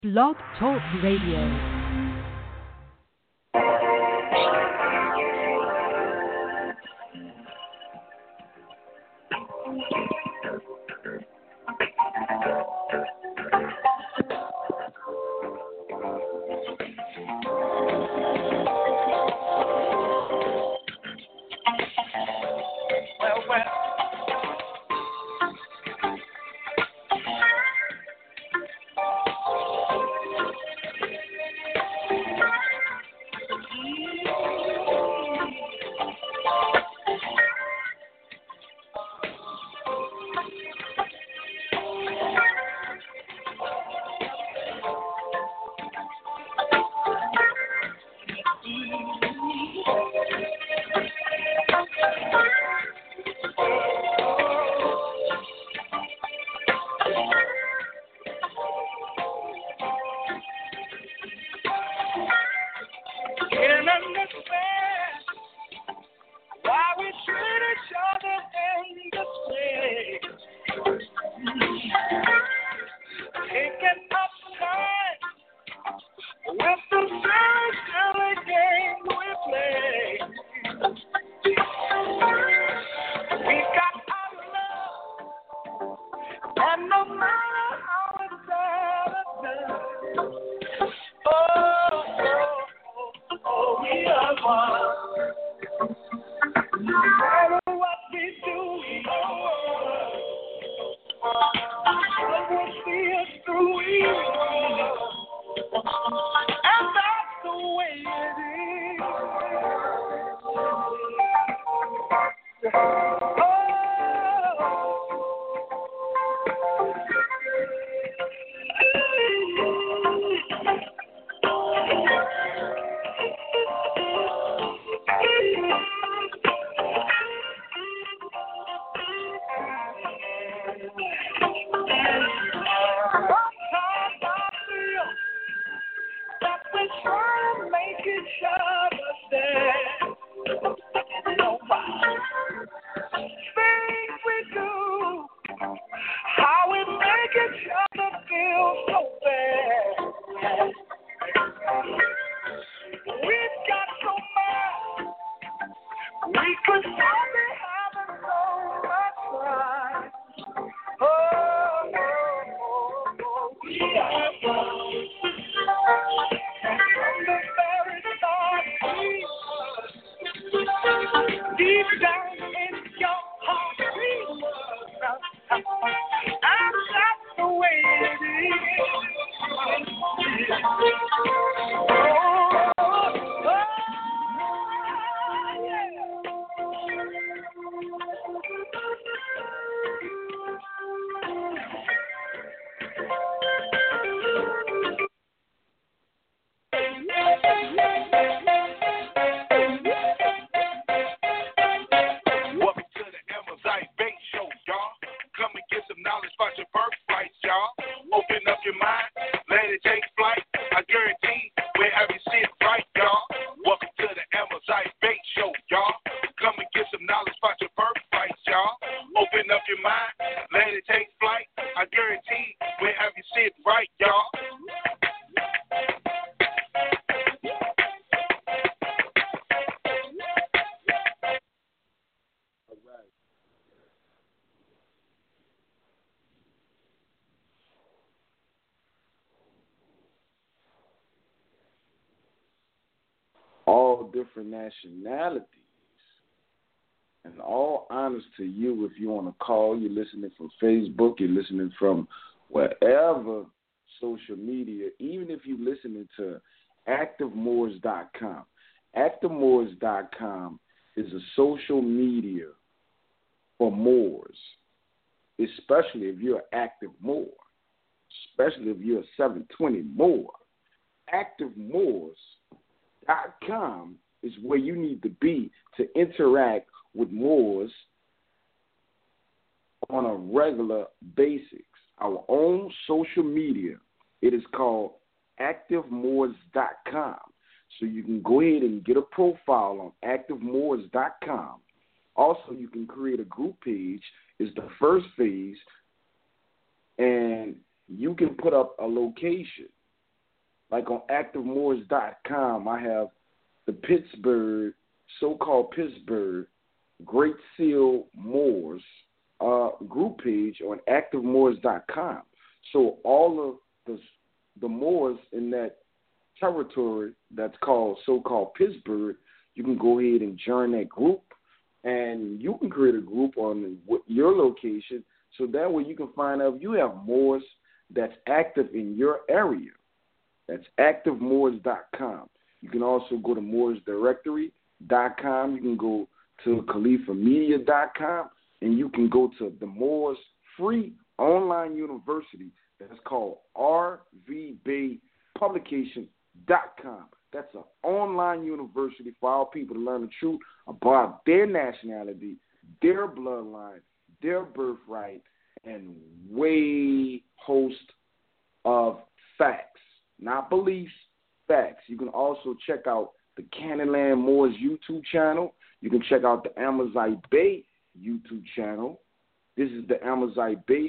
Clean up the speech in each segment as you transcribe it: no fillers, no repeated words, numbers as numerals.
Blog Talk Radio. All different nationalities. And all honors to you if you're on a call, you're listening from Facebook, you're listening from wherever social media, even if you're listening to ActiveMoors.com. ActiveMoors.com is a social media for Moors, especially if you're an active Moor, especially if you're a 720 Moor. ActiveMoors.com is where you need to be to interact with Moors on a regular basis. Our own social media, it is called ActiveMoors.com. So you can go ahead and get a profile on ActiveMoors.com. Also, you can create a group page. It's the first phase, and you can put up a location. Like on ActiveMoors.com, I have the Pittsburgh, so-called Pittsburgh Great Seal Moors group page on ActiveMoors.com. So all of the Moors in that territory that's called so-called Pittsburgh, you can go ahead and join that group, and you can create a group on your location, so that way you can find out if you have Moors that's active in your area. That's ActiveMoors.com. You can also go to MoorsDirectory.com. You can go to KhalifaMedia.com, and you can go to the Moors free online university that's called RVBayPublication.com. That's an online university for our people to learn the truth about their nationality, their bloodline, their birthright, and way host of facts. Not beliefs, facts. You can also check out the Canyonland Moors YouTube channel. You can check out the Amazite Bay YouTube channel. This is the Amazite Bay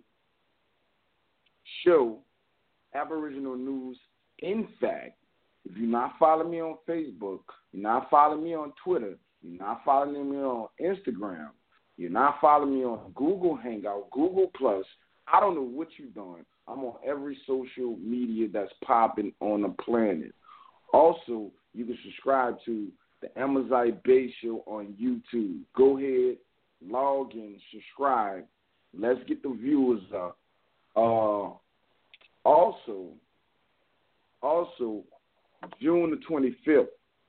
show, Aboriginal News in Fact. If you're not following me on Facebook, you're not following me on Twitter, you're not following me on Instagram, you're not following me on Google Hangout, Google Plus, I don't know what you're doing. I'm on every social media that's popping on the planet. Also, you can subscribe to the Amazite Bay Show on YouTube. Go ahead, log in, subscribe. Let's get the viewers up. Also, June the 25th,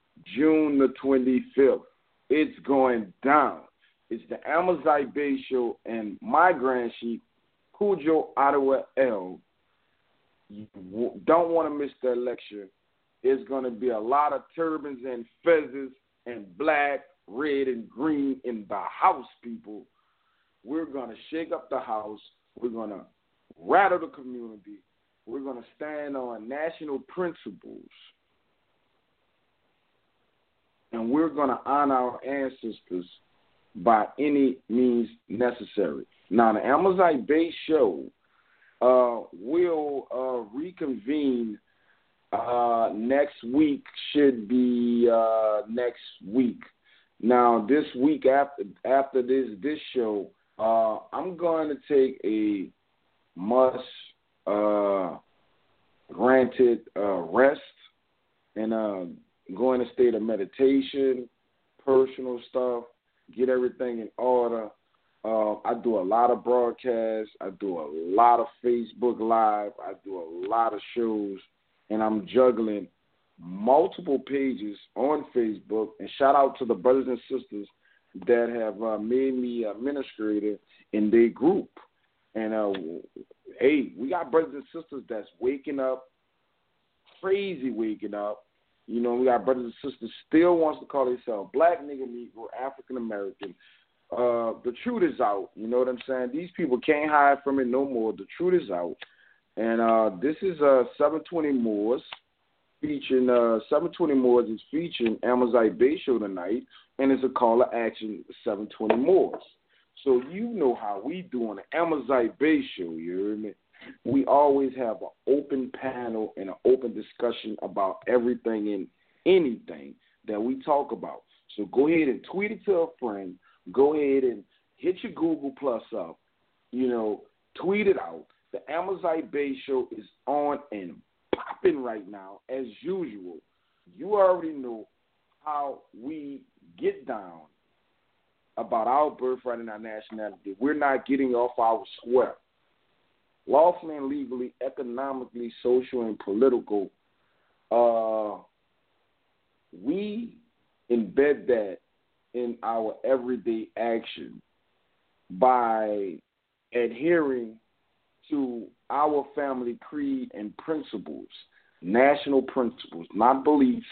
it's going down. It's the Amazite Bay Show and my grand chief, Cujo Ottawa L. You don't want to miss that lecture. It's going to be a lot of turbans and feathers and black, red, and green in the house, people. We're going to shake up the house. We're going to rattle the community. We're going to stand on national principles. And we're going to honor our ancestors by any means necessary. Now, the Amazite Bay Show will reconvene next week, should be next week. Now, this week after this show, I'm going to take a granted rest and go in a state of meditation, personal stuff, get everything in order. I do a lot of broadcasts. I do a lot of Facebook Live. I do a lot of shows, and I'm juggling multiple pages on Facebook. And shout out to the brothers and sisters that have made me administrator in their group. And, hey, we got brothers and sisters that's waking up, crazy waking up. You know, we got brothers and sisters still wants to call themselves black, nigga, Negro, African American. The truth is out. You know what I'm saying? These people can't hide from it no more. The truth is out. And this is 720 Moors featuring 720 Moors is featuring Amazite Bay Show tonight, and it's a call to action 720 Moors. So you know how we do on the Amazite Bay Show, you hear me? We always have an open panel and an open discussion about everything and anything that we talk about. So go ahead and tweet it to a friend. Go ahead and hit your Google Plus up. You know, tweet it out. The Amazite Bay Show is on and popping right now, as usual. You already know how we get down about our birthright and our nationality. We're not getting off our square. Lawfully and legally, economically, social, and political, we embed that in our everyday action by adhering to our family creed and principles, national principles, not beliefs,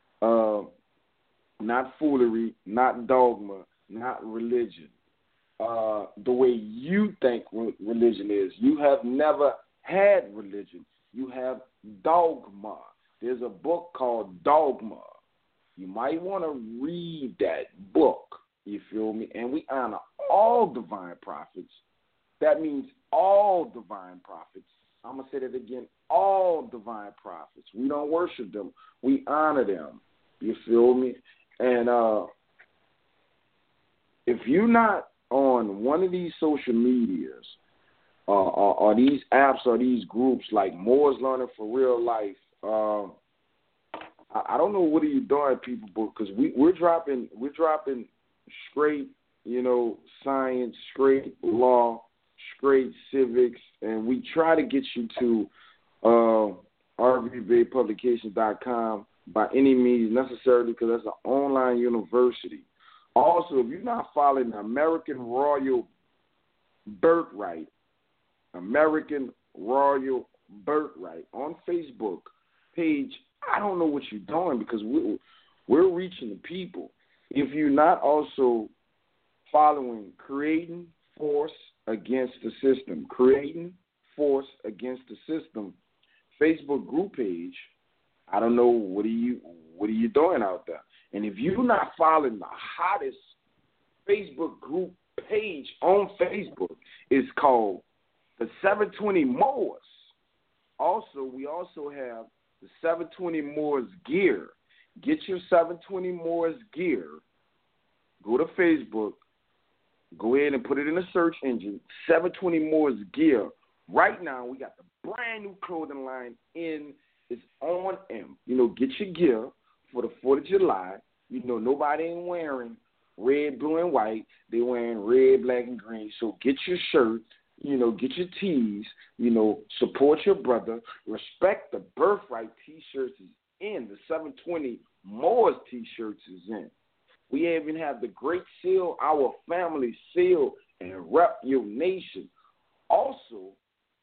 not foolery, not dogma, not religion. The way you think religion is. You have never had religion. You have dogma. There's a book called Dogma. You might want to read that book, you feel me? And we honor all divine prophets. That means all divine prophets. I'm going to say that again, all divine prophets. We don't worship them. We honor them. You feel me? And if you're not on one of these social medias or these apps or these groups like Moore's Learning for Real Life, I don't know what are you doing, people, because we're dropping straight, science, straight law, straight civics, and we try to get you to rvbaypublications.com by any means necessary, because that's an online university. Also, if you're not following the American Royal Birthright on Facebook page, I don't know what you're doing, because we're reaching the people. If you're not also following Creating Force Against the System, Facebook group page, I don't know what are you doing out there. And if you're not following the hottest Facebook group page on Facebook, it's called the 720 Moors. Also, we also have the 720 Moors gear. Get your 720 Moors gear. Go to Facebook. Go ahead and put it in the search engine. 720 Moors gear. Right now, we got the brand new clothing line in. It's on M. Get your gear for the 4th of July. Nobody ain't wearing red, blue, and white. They wearing red, black, and green. So get your shirt. Get your tees. Support your brother. Respect the Birthright T-shirts is in. The 720 Moors T-shirts is in. We even have the Great Seal, Our Family Seal, and Rep Your Nation. Also,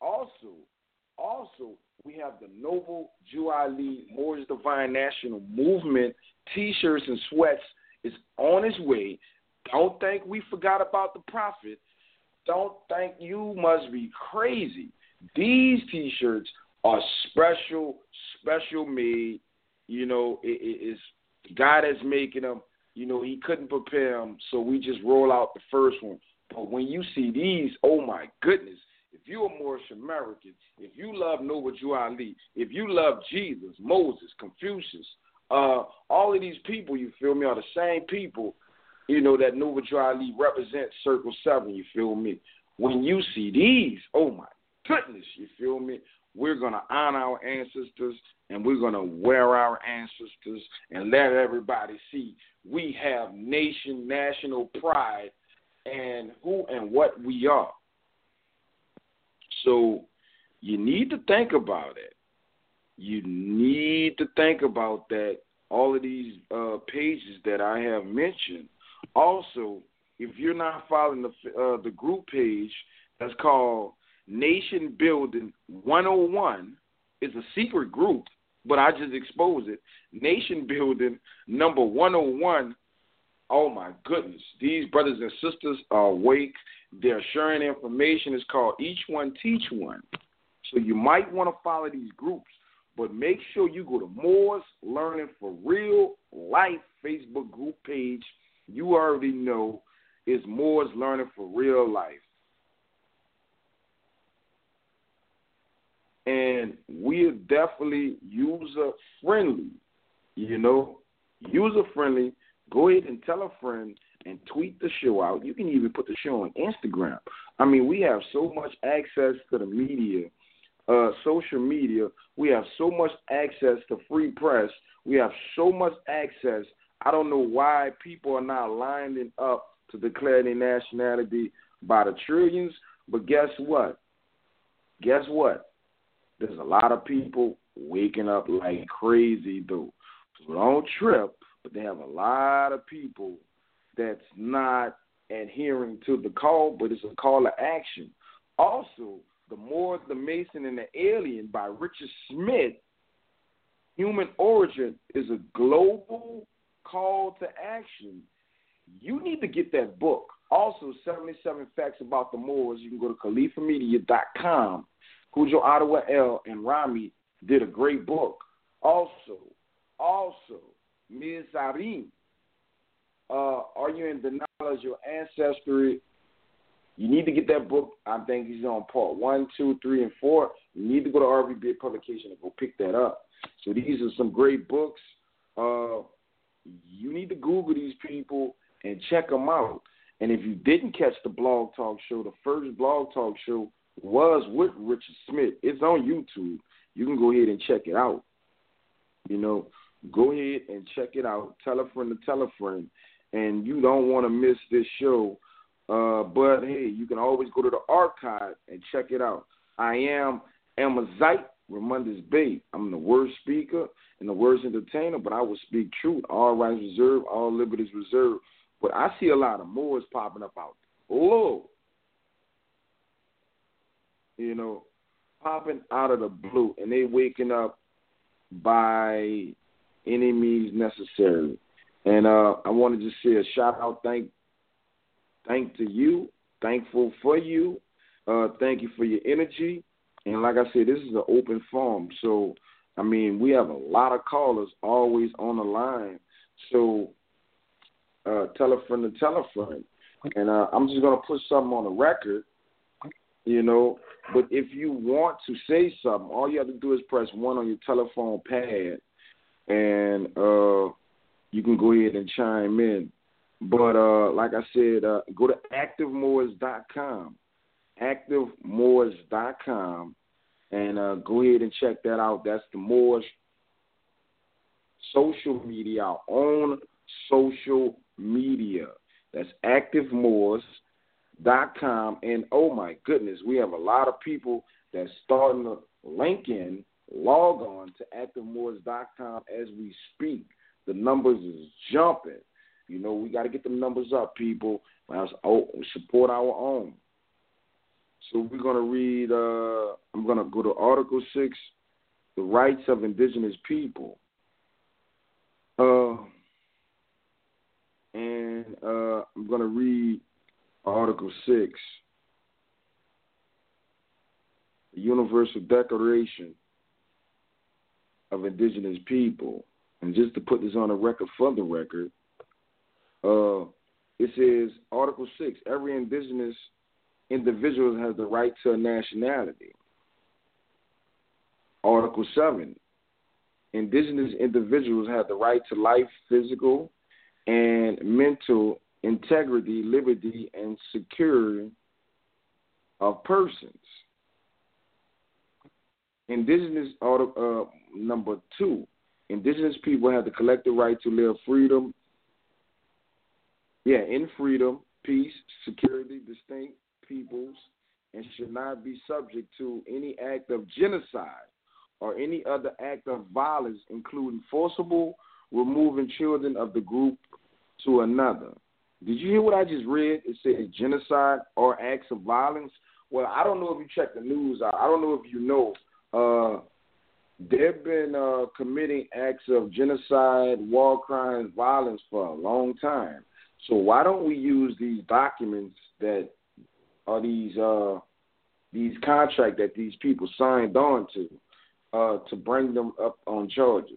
we have the Noble Jew Ali Moors Divine National Movement T-shirts and sweats is on its way. Don't think we forgot about the prophet. Don't think you must be crazy. These T-shirts are special made. It's the guy that's making them. He couldn't prepare them, so we just roll out the first one. But when you see these, oh my goodness, if you're a Moorish American, if you love Noble Jew Ali, if you love Jesus, Moses, Confucius, all of these people, you feel me, are the same people, that Noble Jew Ali represents Circle 7, you feel me. When you see these, oh my goodness, you feel me, we're going to honor our ancestors, and we're going to wear our ancestors and let everybody see we have national pride and who and what we are. So you need to think about it. You need to think about that, all of these pages that I have mentioned. Also, if you're not following the group page that's called Nation Building 101, it's a secret group, but I just exposed it. Nation Building number 101. Oh my goodness, these brothers and sisters are awake. They're sharing information. It's called Each One Teach One. So you might want to follow these groups, but make sure you go to Moore's Learning for Real Life Facebook group page. You already know it's Moore's Learning for Real Life. And we are definitely user-friendly, user-friendly. Go ahead and tell a friend and tweet the show out. You can even put the show on Instagram. I mean, we have so much access to the media, social media. We have so much access to free press. We have so much access. I don't know why people are not lining up to declare their nationality by the trillions, but guess what? There's a lot of people waking up like crazy, though. So don't trip, but they have a lot of people that's not adhering to the call, but it's a call to action. Also, The Moors, the Mason, and the Alien by Richard Smith, Human Origin, is a global call to action. You need to get that book. Also, 77 Facts About the Moors. You can go to khalifamedia.com. Cujo Ottawa L. and Rami did a great book. Also, Ms. Zarin, Are You in Denial of Your Ancestry? You need to get that book. I think he's on part 1, 2, 3, and 4. You need to go to RVB Publication and go pick that up. So these are some great books. You need to Google these people and check them out. And if you didn't catch the Blog Talk Show, the first Blog Talk Show was with Richard Smith. It's on YouTube. You can go ahead and check it out. Go ahead and check it out. Tell a friend to tell a friend. And you don't want to miss this show. But, hey, you can always go to the archive and check it out. I am Amazite Ramondes Bay. I'm the word speaker and the words entertainer, but I will speak truth. All rights reserved, all liberties reserved. But I see a lot of Moors popping up out there. Lord. Popping out of the blue, and they waking up by any means necessary. And I want to just say a shout-out, thank to you, thankful for you. Thank you for your energy. And like I said, this is an open forum. So, we have a lot of callers always on the line. So tell a friend to tell a friend. And I'm just going to put something on the record, But if you want to say something, all you have to do is press 1 on your telephone pad, and you can go ahead and chime in. But like I said, go to ActiveMoors.com, ActiveMoors.com, and go ahead and check that out. That's the Moors social media, our own social media. That's ActiveMoors.com. And, oh, my goodness, we have a lot of people that's starting to log on to ActiveMoors.com as we speak. The numbers is jumping. We got to get the numbers up, people. Support our own. So we're going to read, I'm going to go to Article 6, the rights of indigenous people. I'm going to read Article 6, the Universal Declaration of Indigenous People. And just to put this on the record for the record, it says, Article 6, every indigenous individual has the right to a nationality. Article 7, indigenous individuals have the right to life, physical and mental integrity, liberty, and security of persons. Indigenous, number 2, indigenous people have the collective right to live in freedom, peace, security, distinct peoples, and should not be subject to any act of genocide or any other act of violence, including forcible removing children of the group to another. Did you hear what I just read? It said genocide or acts of violence. Well, I don't know if you check the news out. I don't know if you know. They've been committing acts of genocide, war crimes, violence for a long time. So why don't we use these documents that are these contracts that these people signed on to bring them up on charges?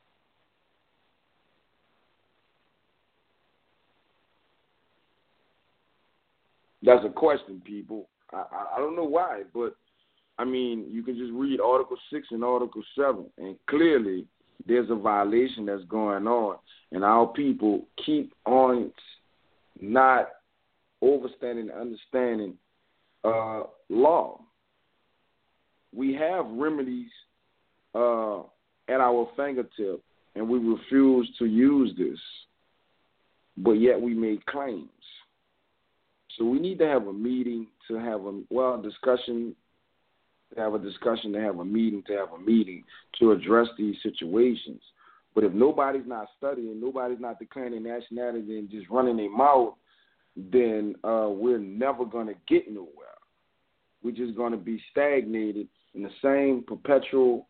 That's a question, people. I don't know why, but, you can just read Article 6 and Article 7, and clearly there's a violation that's going on, and our people keep on not overstanding and understanding law. We have remedies at our fingertip, and we refuse to use this, but yet we make claims. So we need to have a meeting to have discussion, to have a discussion, to have a meeting, to address these situations. But if nobody's not studying, nobody's not declaring nationality and just running their mouth, then we're never going to get nowhere. We're just going to be stagnated in the same perpetual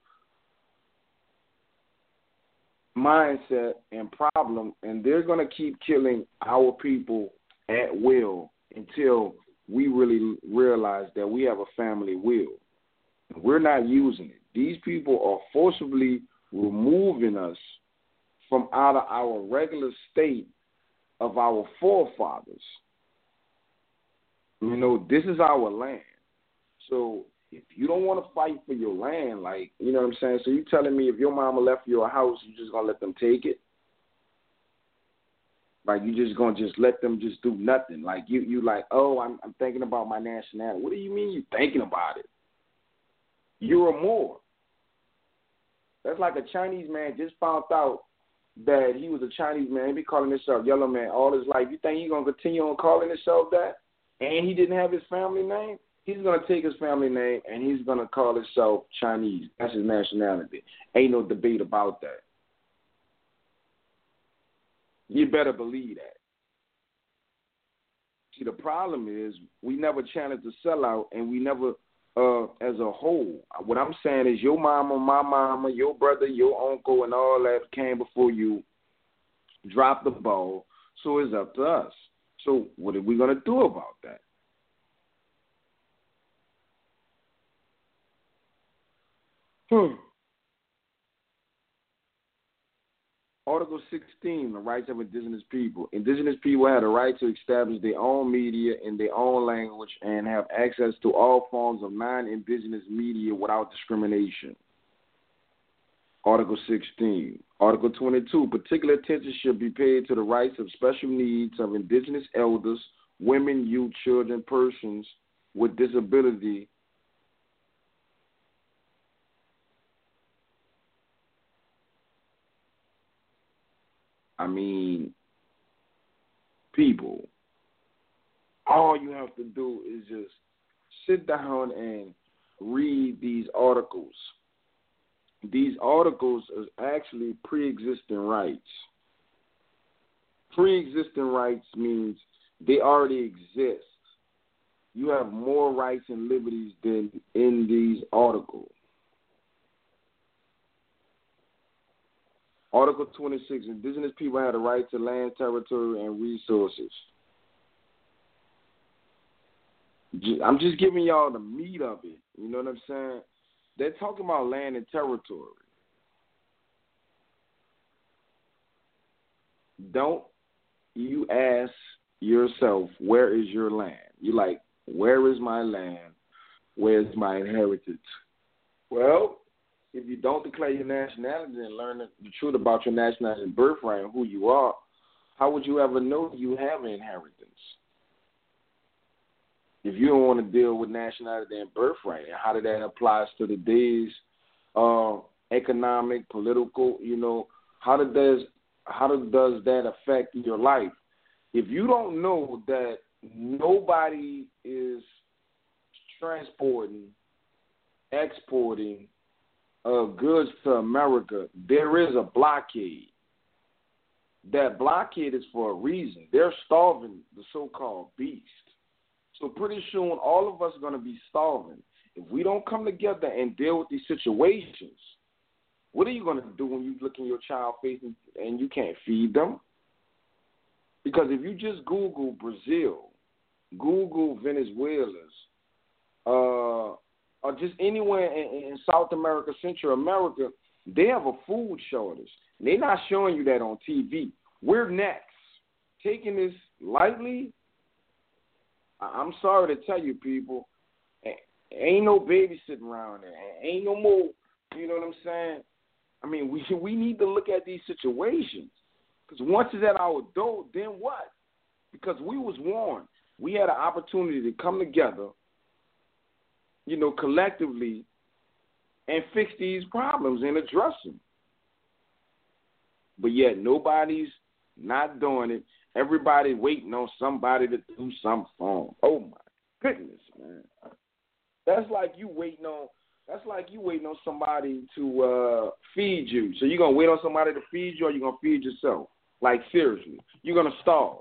mindset and problem, and they're going to keep killing our people at will until we really realize that we have a family will. We're not using it. These people are forcibly removing us from out of our regular state of our forefathers. This is our land. So if you don't want to fight for your land, like, you know what I'm saying? So you telling me if your mama left you a house, you just going to let them take it? Like, you just going to just let them just do nothing? Like, you like, oh, I'm thinking about my nationality. What do you mean you thinking about it? You're a Moor. That's like a Chinese man just found out that he was a Chinese man. He be calling himself Yellow Man all his life. You think he's going to continue on calling himself that? And he didn't have his family name? He's going to take his family name and he's going to call himself Chinese. That's his nationality. Ain't no debate about that. You better believe that. See, the problem is we never challenged the sellout, and we never, as a whole. What I'm saying is your mama, my mama, your brother, your uncle, and all that came before you, dropped the ball, so it's up to us. So what are we going to do about that? Article 16, the rights of indigenous people. Indigenous people have the right to establish their own media in their own language and have access to all forms of non-indigenous media without discrimination. Article 16. Article 22, particular attention should be paid to the rights of special needs of indigenous elders, women, youth, children, persons with disability, people. All you have to do is just sit down and read these articles. These articles are actually pre-existing rights. Pre-existing rights means they already exist. You have more rights and liberties than in these articles. Article 26, indigenous people have the right to land, territory, and resources. I'm just giving y'all the meat of it. You know what I'm saying? They're talking about land and territory. Don't you ask yourself, where is your land? You like, where is my land? Where's my inheritance? Well, if you don't declare your nationality and learn the truth about your nationality and birthright and who you are, how would you ever know you have an inheritance? If you don't want to deal with nationality and birthright, and how that applies to today's economic, political, how does that affect your life? If you don't know that nobody is transporting, exporting goods to America, there is a blockade. That blockade is for a reason. They're starving the so-called beast. So pretty soon all of us are going to be starving. If we don't come together and deal with these situations, what are you going to do when you look in your child's face and you can't feed them? Because if you just Google Brazil, Google Venezuela's, or just anywhere in South America, Central America, they have a food shortage. And they're not showing you that on TV. We're next. Taking this lightly, I'm sorry to tell you, people, ain't no babysitting around there. Ain't no more, you know what I'm saying? I mean, we need to look at these situations. Because once it's at our door, then what? Because we was warned. We had an opportunity to come together, collectively, and fix these problems and address them. But yet nobody's not doing it. Everybody waiting on somebody to do something for them. Oh my goodness, man! That's like you waiting on somebody to feed you. So you're gonna wait on somebody to feed you, or you're gonna feed yourself? Like seriously, you're gonna starve.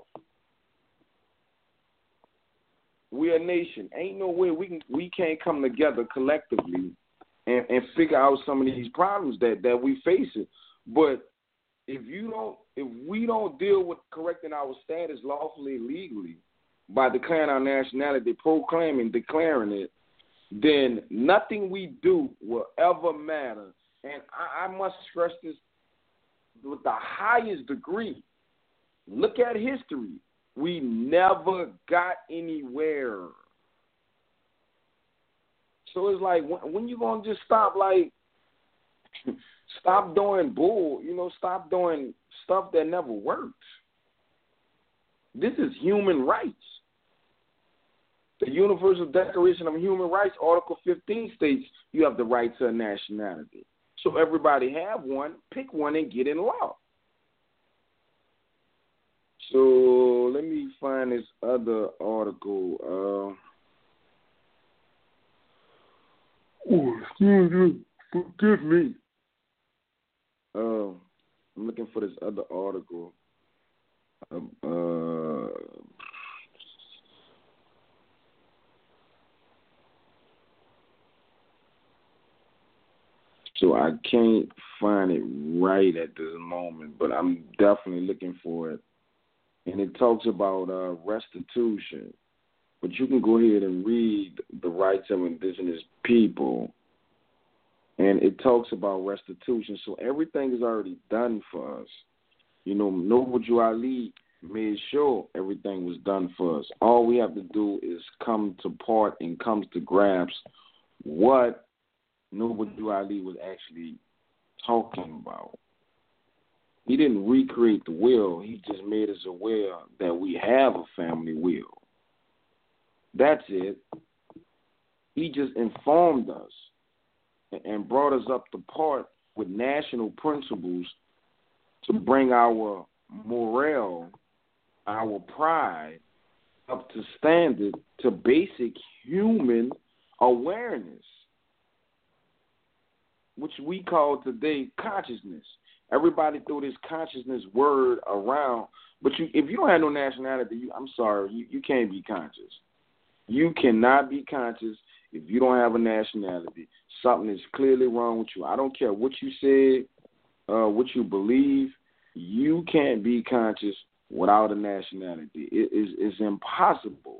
We're a nation. Ain't no way we can't come together collectively and figure out some of these problems that we facing. But if we don't deal with correcting our status lawfully, legally, by declaring our nationality, declaring it, then nothing we do will ever matter. And I must stress this with the highest degree. Look at history. We never got anywhere. So it's like, when you gonna just stop, like, stop doing bull, stop doing stuff that never works. This is human rights. The Universal Declaration of Human Rights, Article 15 states you have the right to a nationality. So everybody have one, pick one and get in law. So let me find this other article. Excuse me. Forgive me. I'm looking for this other article. So I can't find it right at this moment, but I'm definitely looking for it. And it talks about restitution. But you can go ahead and read the rights of indigenous people. And it talks about restitution. So everything is already done for us. Noble Drew Ali made sure everything was done for us. All we have to do is come to part and come to grasp what Noble Drew Ali was actually talking about. He didn't recreate the will. He just made us aware that we have a family will. That's it. He just informed us and brought us up to part with national principles to bring our morale, our pride up to standard, to basic human awareness, which we call today consciousness. Everybody threw this consciousness word around, but if you don't have no nationality, I'm sorry, you can't be conscious. You cannot be conscious if you don't have a nationality. Something is clearly wrong with you. I don't care what you said, what you believe. You can't be conscious without a nationality. It's impossible.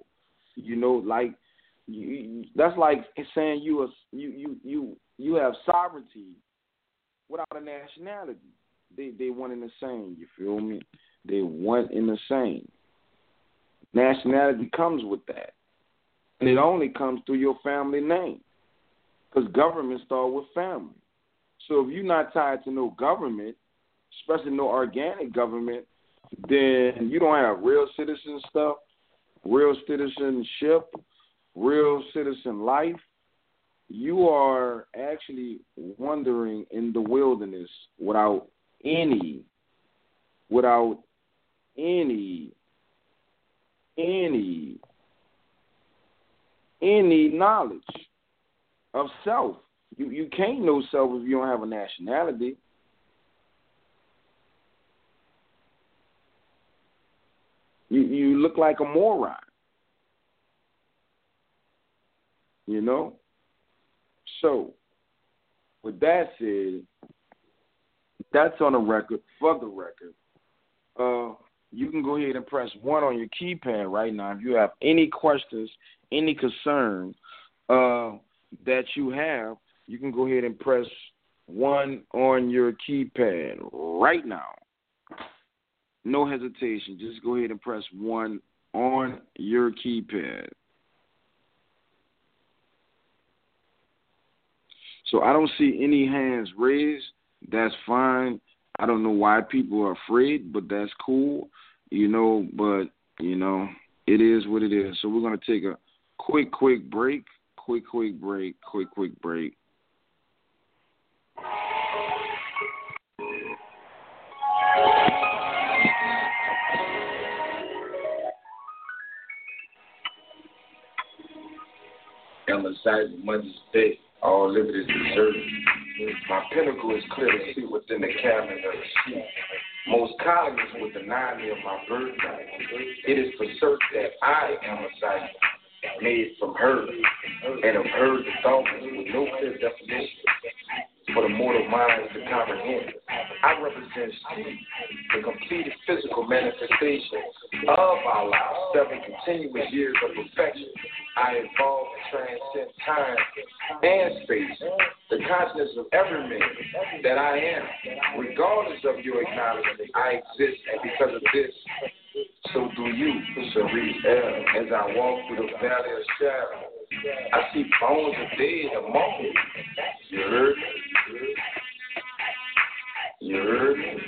That's like saying you have sovereignty without a nationality. They one and the same. You feel me? They one and the same. Nationality comes with that. And it only comes through your family name. Because government starts with family. So if you're not tied to no government, especially no organic government, then you don't have real citizen stuff, real citizenship, real citizen life. You are actually wandering in the wilderness without any knowledge of self. You can't know self if you don't have a nationality. You look like a moron. So, with that said, that's on the record. For the record, you can go ahead and press 1 on your keypad right now. If you have any questions, any concern that you have, you can go ahead and press 1 on your keypad right now. No hesitation. Just go ahead and press 1 on your keypad. So I don't see any hands raised. That's fine. I don't know why people are afraid, but that's cool. But it is what it is. So we're going to take a quick break. Quick break. Emphasize Mother's Day. All liberty is deserved. My pinnacle is clear to see within the cabinet of the sea. Most colonies would deny me of my birthright. It is for certain that I am a sight made from her, and of her the thoughts with no clear definition for the mortal minds to comprehend. I represent sleep, the completed physical manifestation of our lives, 7 continuous years of perfection. I evolve and transcend time and space, the consciousness of every man that I am. Regardless of your acknowledgement, I exist, and because of this, so do you, Sharice L. As I walk through the valley of shadow, I see bones of dead among me. You heard me? You heard me?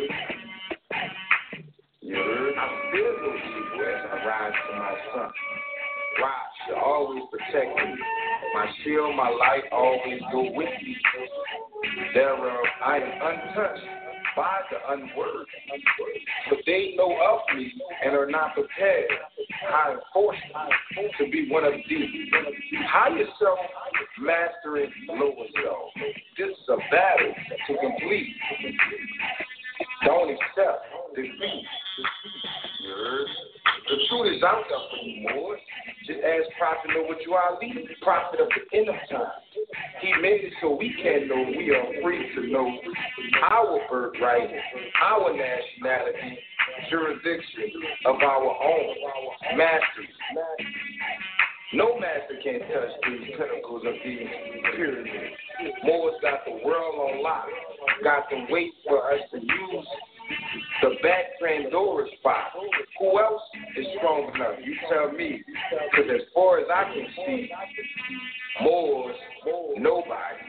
You heard me? I feel no evil as I rise to my son. Rock should always protect me. My shield, my light always go with me. Thereof I am untouched by the unworthy. But they know of me and are not prepared. I am forced to be one of these. High yourself, mastering lower self. This is a battle to complete. Don't accept defeat. You heard? The truth is out there for you, Moors. Just ask Prophet know what you are, lead prophet of the end of time. He made it so we can know we are free to know our birthright, our nationality, jurisdiction of our own masters. No master can touch these pinnacles of these pyramids. Moors got the world on lock, got to wait for us to use the back Pandora spot. Who else is strong enough? You tell me. Because as far as I can see, Moors, nobody.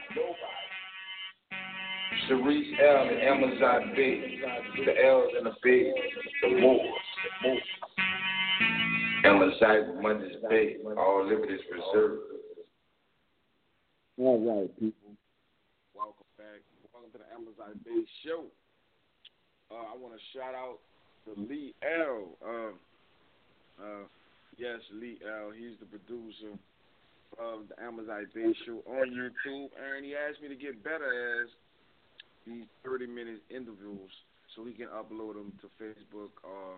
Sharice L and Amazon Bay, the L's and the Bay, the Moors. Amazon Mondays Bay, all liberties reserved. All right, people. Welcome back. Welcome to the Amazon Bay Show. I want to shout out to Lee L. Yes, Lee L. He's the producer of the Amazon Bay Show on YouTube, and he asked me to get better as these 30-minute interviews so he can upload them to Facebook or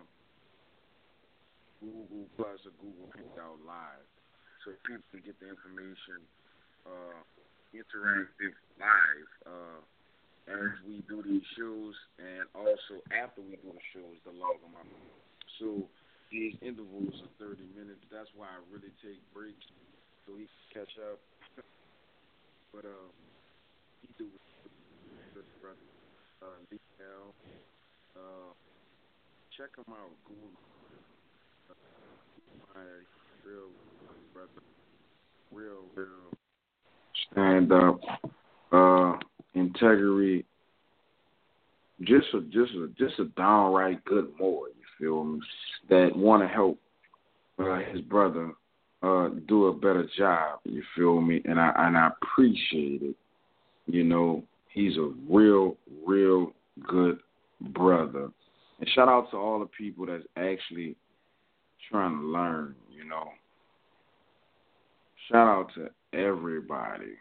Google Plus or Google Hangout Live so people can get the information interactive live as we do these shows, and also after we do the shows, the log them out. So these intervals are 30 minutes. That's why I really take breaks so he can catch up. But he do good brother. L. Check him out. Google. My real brother. Real. Stand up. Integrity, just a downright good Moor, you feel me? That want to help his brother do a better job, you feel me? And I appreciate it. You know, he's a real good brother. And shout out to all the people that's actually trying to learn, you know. Shout out to everybody.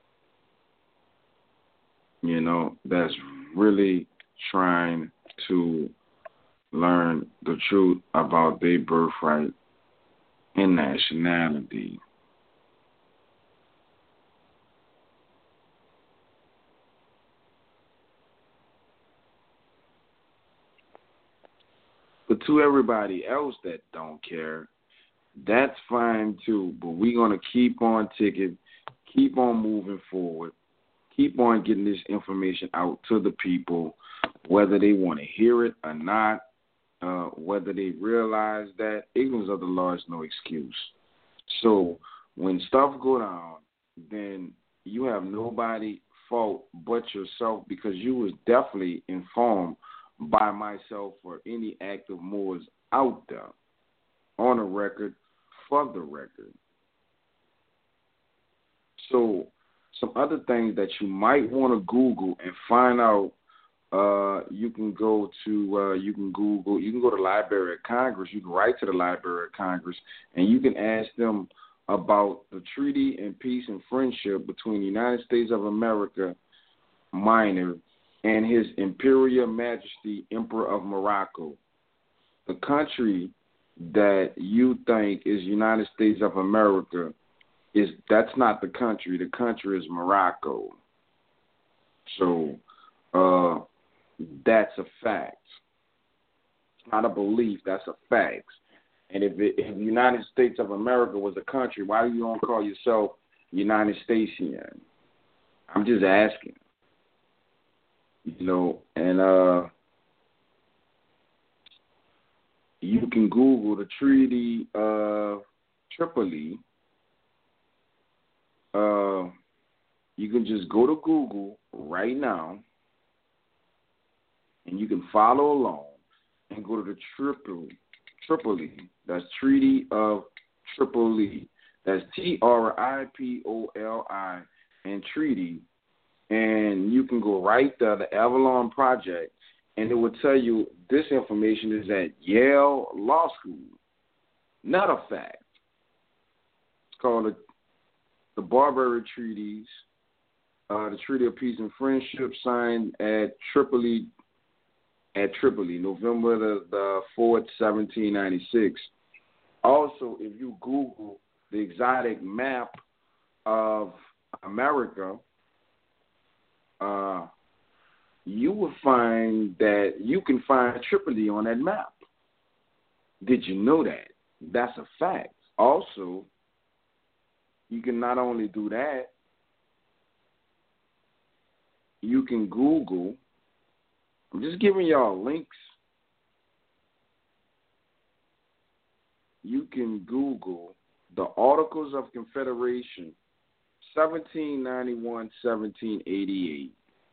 You know, that's really trying to learn the truth about their birthright and nationality. But to everybody else that don't care, that's fine too. But we're going to keep on ticking, keep on moving forward. Keep on getting this information out to the people, whether they want to hear it or not, whether they realize that ignorance of the law is no excuse. So when stuff go down, then you have nobody fault but yourself, because you was definitely informed by myself or any active Moors out there on the record, for the record. So some other things that you might want to Google and find out, you can go to the Library of Congress. You can write to the Library of Congress, and you can ask them about the Treaty and Peace and Friendship between the United States of America Minor and His Imperial Majesty Emperor of Morocco. The country that you think is United States of America, that's not the country. The country is Morocco. So that's a fact. It's not a belief. That's a fact. And if the United States of America was a country, why do you don't call yourself United Statesian? I'm just asking. You know, and you can Google the Treaty of Tripoli. you can just go to Google right now, and you can follow along and go to the Tripoli. That's Treaty of Tripoli. That's Tripoli and Treaty. And you can go right there, the Avalon Project, and it will tell you this information is at Yale Law School. Not a fact. It's called the Barbary Treaties, the Treaty of Peace and Friendship signed at Tripoli, November the 4th, 1796. Also, if you Google the exotic map of America, you will find that you can find Tripoli on that map. Did you know that? That's a fact. Also, you can not only do that, you can Google. I'm just giving y'all links. You can Google the Articles of Confederation, 1791-1788.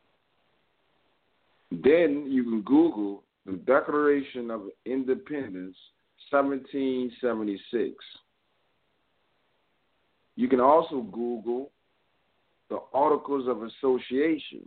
Then you can Google the Declaration of Independence, 1776. You can also Google the Articles of Association.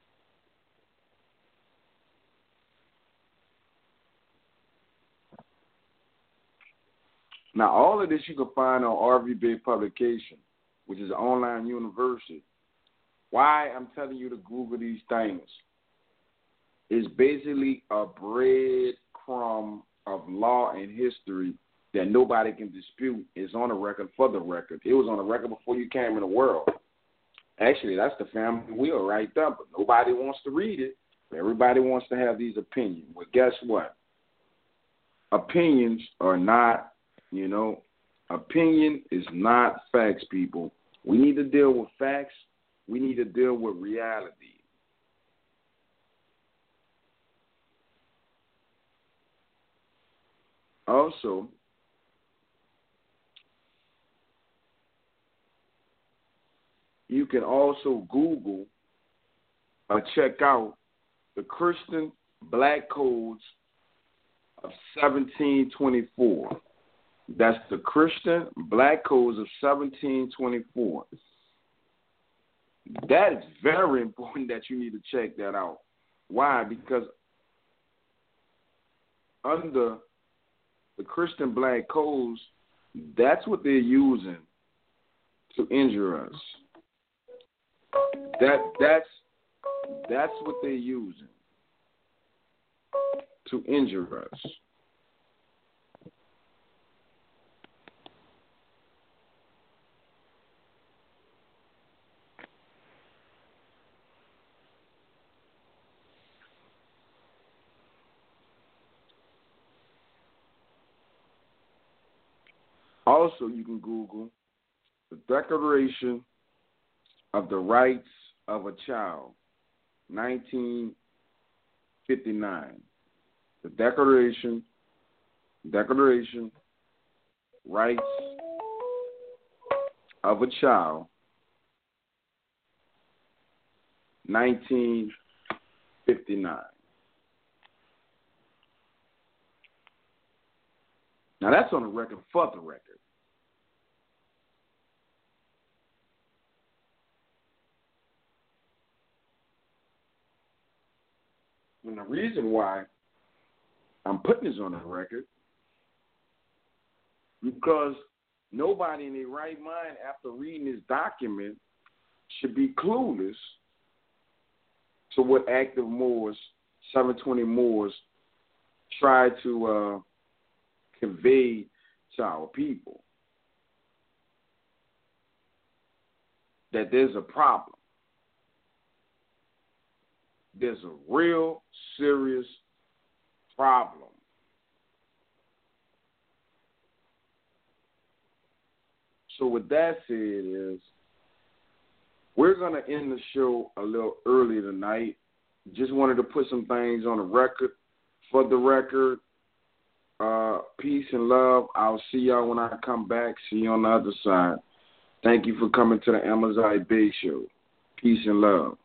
Now, all of this you can find on RVB Publication, which is an online university. Why I'm telling you to Google these things is basically a breadcrumb of law and history that nobody can dispute. Is on the record for the record. It was on the record before you came in the world. Actually, that's the family wheel right there, but nobody wants to read it. Everybody wants to have these opinions. Well, guess what? Opinions are not, opinion is not facts, people. We need to deal with facts. We need to deal with reality. Also, you can also Google or check out the Christian Black Codes of 1724. That's the Christian Black Codes of 1724. That is very important that you need to check that out. Why? Because under the Christian Black Codes, that's what they're using to injure us. That's what they're using to injure us. Also, you can Google the Declaration of the Rights of a Child, 1959. The Declaration, Rights of a Child, 1959. Now, that's on the record for the record. And the reason why I'm putting this on the record, because nobody in their right mind, after reading this document, should be clueless to what active Moors, 720 Moors, try to convey to our people. That there's a problem. There's a real serious problem. So with that said is, we're going to end the show a little early tonight. Just wanted to put some things on the record. For the record, peace and love. I'll see y'all when I come back. See you on the other side. Thank you for coming to the Amazon Bay Show. Peace and love.